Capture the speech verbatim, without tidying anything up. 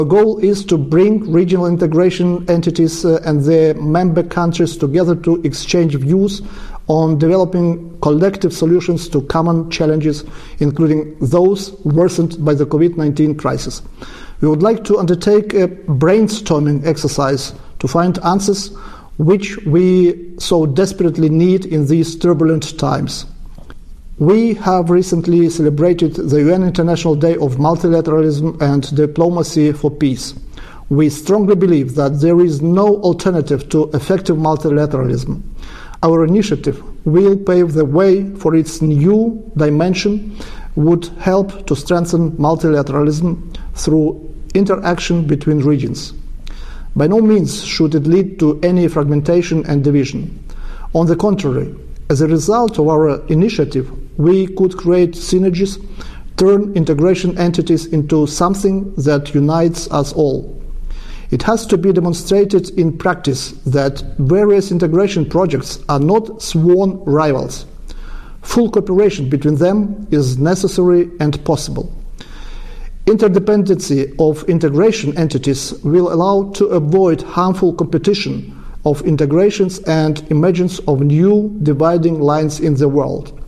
The goal is to bring regional integration entities uh, and their member countries together to exchange views on developing collective solutions to common challenges, including those worsened by the COVID nineteen crisis. We would like to undertake a brainstorming exercise to find answers which we so desperately need in these turbulent times. We have recently celebrated the U N International Day of Multilateralism and Diplomacy for Peace. We strongly believe that there is no alternative to effective multilateralism. Our initiative will pave the way for its new dimension, would help to strengthen multilateralism through interaction between regions. By no means should it lead to any fragmentation and division. On the contrary, as a result of our initiative, we could create synergies, turn integration entities into something that unites us all. It has to be demonstrated in practice that various integration projects are not sworn rivals. Full cooperation between them is necessary and possible. Interdependency of integration entities will allow to avoid harmful competition of integrations and emergence of new dividing lines in the world.